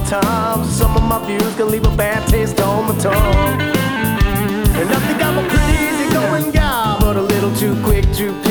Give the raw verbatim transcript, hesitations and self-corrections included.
times. Some of my views can leave a bad taste on my tongue. And I think I'm a pretty easygoing guy, but a little too quick to